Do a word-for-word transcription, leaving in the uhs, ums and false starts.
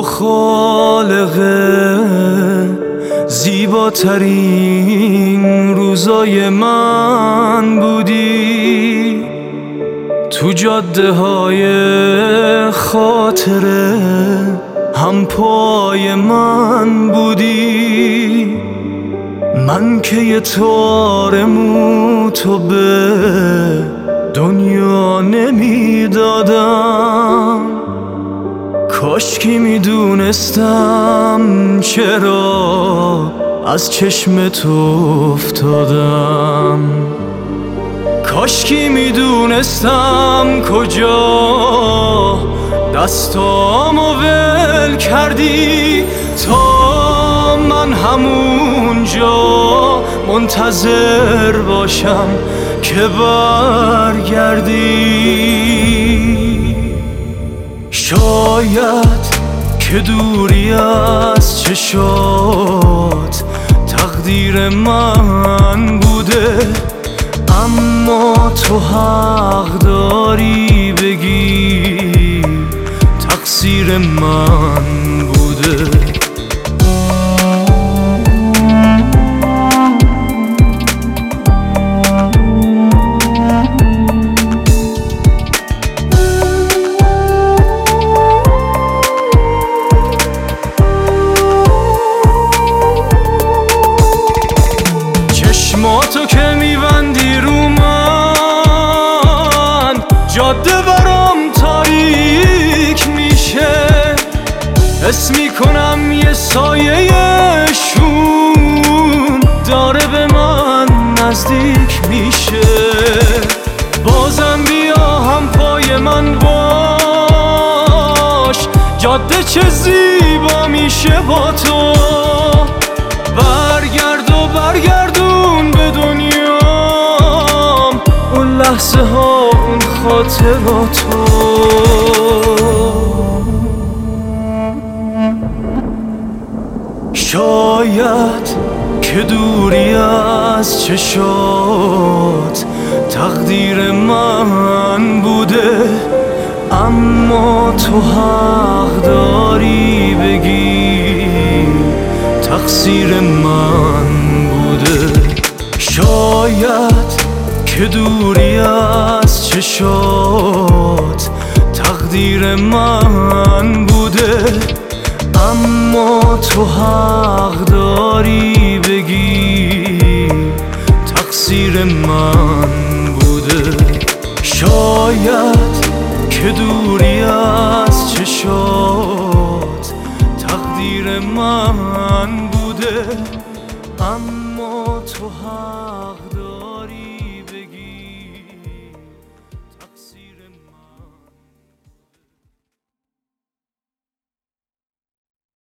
خالق زیباترین روزای من بودی، تو جاده های خاطره هم پای من بودی. من که یه تار مو تو به دنیا نمیدادم، کاشکی میدونستم چرا از چشم تو افتادم. کاشکی میدونستم کجا دستامو ول کردی تا من همونجا منتظر باشم که برگردی. شاید که دوری از چشات تقدیر من بوده، اما تو حق داری بگی تقصیر من بوده. چشماتو که میبندی رو من، جاده برام تاریک میشه. حس میکنم یه سایه شوم داره به من نزدیک میشه. بازم بیا هم پای من باش، جاده چه زیبا میشه با تو. برگرد و برگردون به دنیام اون لحظه ها، اون خاطراتو. شاید که دوری از چشات تقدیر من بوده، اما تو حق داری بگی تقصیر من بوده. شاید که دوری از چشات تقدیر من بوده، اما تو حق داری بگی تقصیر من بوده. شاید که دوری از چشات تقدیر من بوده، اما تو حق داری